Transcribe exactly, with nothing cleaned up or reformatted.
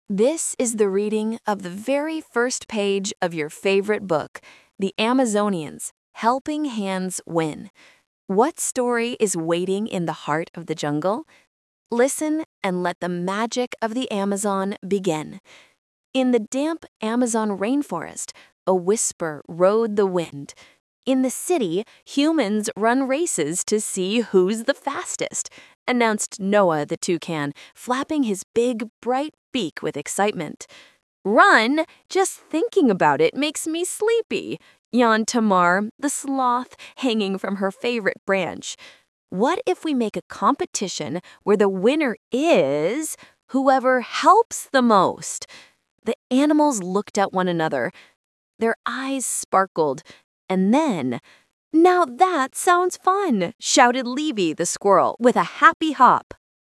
This is the reading of the very first page of your favorite book, The Amazonians, Helping Hands Win. What story is waiting in the heart of the jungle? Listen and let the magic of the Amazon begin. In the damp Amazon rainforest, a whisper rode the wind. In the city, humans run races to see who's the fastest, announced Noah the toucan, flapping his big, bright beak with excitement. Run? Just thinking about it makes me sleepy, yawned Tamar, the sloth, hanging from her favorite branch. What if we make a competition where the winner is whoever helps the most? The animals looked at one another. Their eyes sparkled. And then, "Now that sounds fun," shouted Levy the squirrel with a happy hop.